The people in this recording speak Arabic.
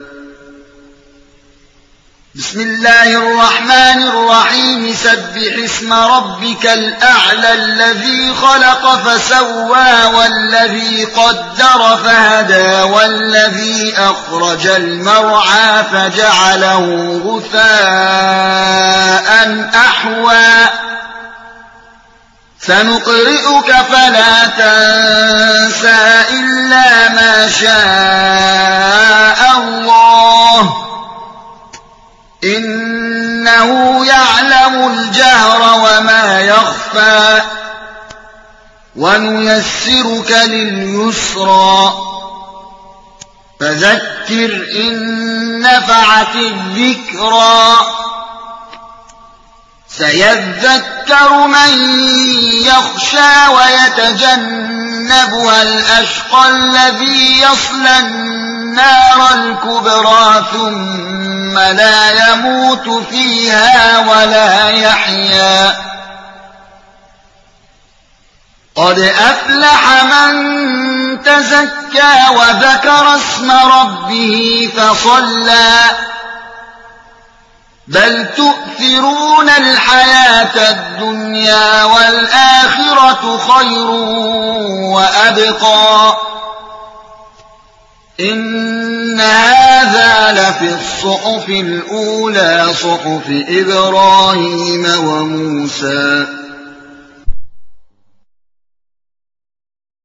بسم الله الرحمن الرحيم سبح اسم ربك الأعلى الذي خلق فسوى والذي قدر فهدى والذي أخرج المرعى فجعله غثاء أحوى سنقرئك فلا تنسى إلا ما شاء الله إنه يعلم الجهر وما يخفى ونيسرك لليسرى فذكر إن نفعت الذكرى سيذكر من يخشى ويتجنبها الأشقى الذي يصلى النار الكبرى ثم لا يموت فيها ولا يحيا قد أفلح من تزكى وذكر اسم ربه فصلى بل تؤثرون الحياة الدنيا والآخرة خير وأبقى إن هذا لفي الصحف الأولى صحف إبراهيم وموسى